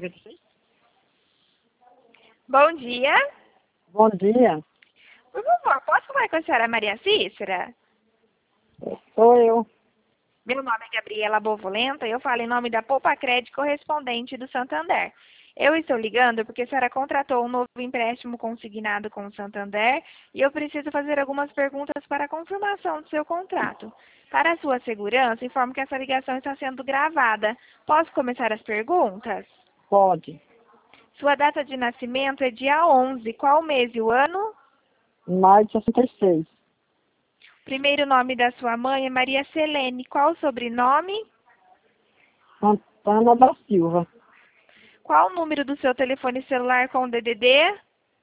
Bom dia. Bom dia, Por favor, posso falar com a senhora Maria Cícera? sou eu. Meu nome é Gabriela Bovolenta e eu falo em nome da Poupa Crédito correspondente do Santander. Eu estou ligando porque a senhora contratou um novo empréstimo consignado com o Santander e eu preciso fazer algumas perguntas para a confirmação do seu contrato. Para a sua segurança, informo que essa ligação está sendo gravada. Posso começar as perguntas? Pode. Sua data de nascimento é dia 11. Qual o mês e o ano? Maio de 66. Primeiro nome da sua mãe é Maria Selene. Qual o sobrenome? Santana da Silva. Qual o número do seu telefone celular com o DDD?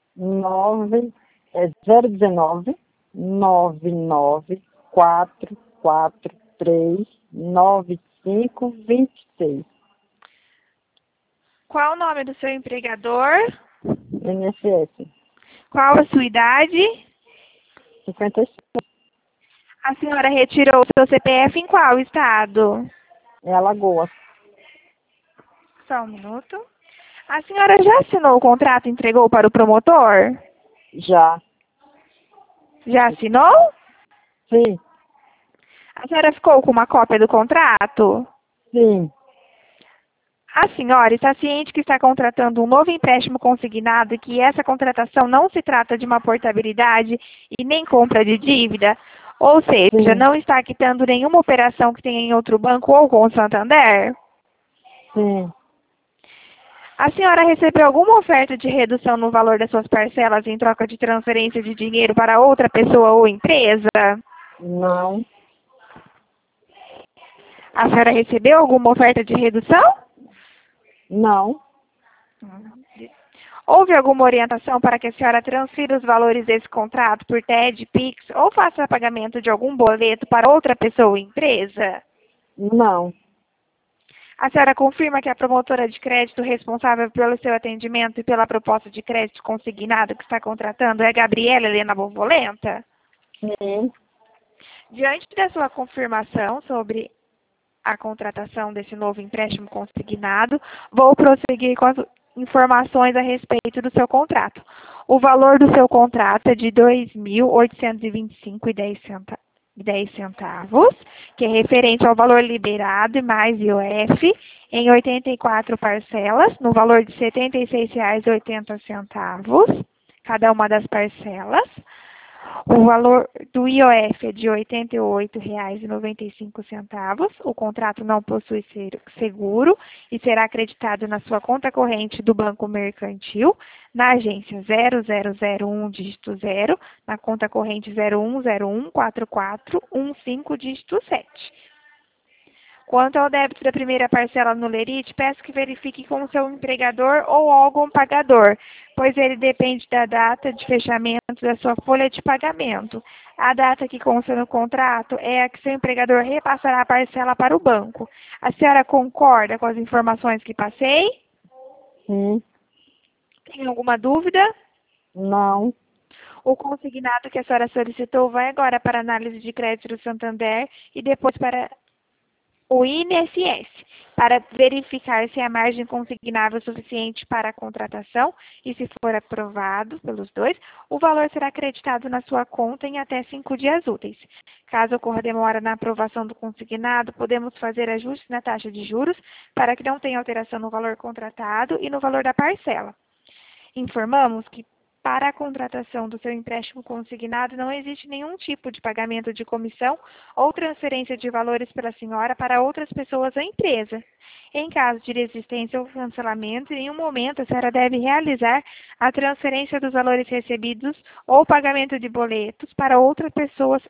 019 99443 9526. Qual o nome do seu empregador? NSS. Qual a sua idade? 56. A senhora retirou o seu CPF em qual estado? Em Alagoas. Só um minuto. A senhora já assinou o contrato e entregou para o promotor? Já. Já assinou? Sim. A senhora ficou com uma cópia do contrato? Sim. A senhora está ciente que está contratando um novo empréstimo consignado e que essa contratação não se trata de uma portabilidade e nem compra de dívida? Ou seja, Sim. não está quitando nenhuma operação que tenha em outro banco ou com o Santander? Sim. A senhora recebeu alguma oferta de redução no valor das suas parcelas em troca de transferência de dinheiro para outra pessoa ou empresa? Não. A senhora recebeu alguma oferta de redução? Não. Houve alguma orientação para que a senhora transfira os valores desse contrato por TED, Pix ou faça pagamento de algum boleto para outra pessoa ou empresa? Não. A senhora confirma que a promotora de crédito responsável pelo seu atendimento e pela proposta de crédito consignado que está contratando é Gabriela Helena Bovolenta? Sim. Diante da sua confirmação sobre a contratação desse novo empréstimo consignado, vou prosseguir com as informações a respeito do seu contrato. O valor do seu contrato é de R$ 2.825,10, que é referente ao valor liberado e mais IOF, em 84 parcelas, no valor de R$ 76,80, cada uma das parcelas. O valor do IOF é de R$ 88,95. O contrato não possui seguro e será acreditado na sua conta corrente do Banco Mercantil, na agência 0001, dígito 0, na conta corrente 01014415, dígito 7. Quanto ao débito da primeira parcela no Lerite, peço que verifique com o seu empregador ou órgão pagador, pois ele depende da data de fechamento da sua folha de pagamento. A data que consta no contrato é a que seu empregador repassará a parcela para o banco. A senhora concorda com as informações que passei? Sim. Tem alguma dúvida? Não. O consignado que a senhora solicitou vai agora para a análise de crédito do Santander e depois para o INSS, para verificar se a margem consignável é suficiente para a contratação e, se for aprovado pelos dois, o valor será acreditado na sua conta em até 5 dias úteis. Caso ocorra demora na aprovação do consignado, podemos fazer ajustes na taxa de juros para que não tenha alteração no valor contratado e no valor da parcela. Informamos que para a contratação do seu empréstimo consignado não existe nenhum tipo de pagamento de comissão ou transferência de valores pela senhora para outras pessoas ou empresa. Em caso de desistência ou cancelamento, em nenhum momento a senhora deve realizar a transferência dos valores recebidos ou pagamento de boletos para outras pessoas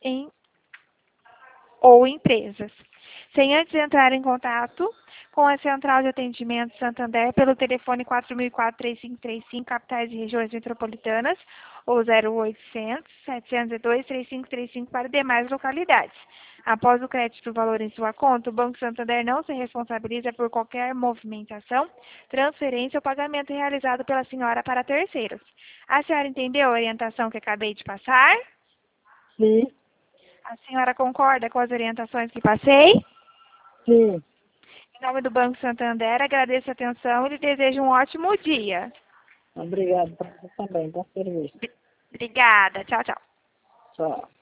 ou empresas. Sem antes entrar em contato com a Central de Atendimento Santander pelo telefone 4004-3535, capitais e regiões metropolitanas, ou 0800-702-3535 para demais localidades. Após o crédito do valor em sua conta, o Banco Santander não se responsabiliza por qualquer movimentação, transferência ou pagamento realizado pela senhora para terceiros. A senhora entendeu a orientação que acabei de passar? Sim. A senhora concorda com as orientações que passei? Sim. Em nome do Banco Santander, agradeço a atenção e lhe desejo um ótimo dia. Obrigado para você também, tá serviço. Obrigada. Tchau, tchau. Tchau.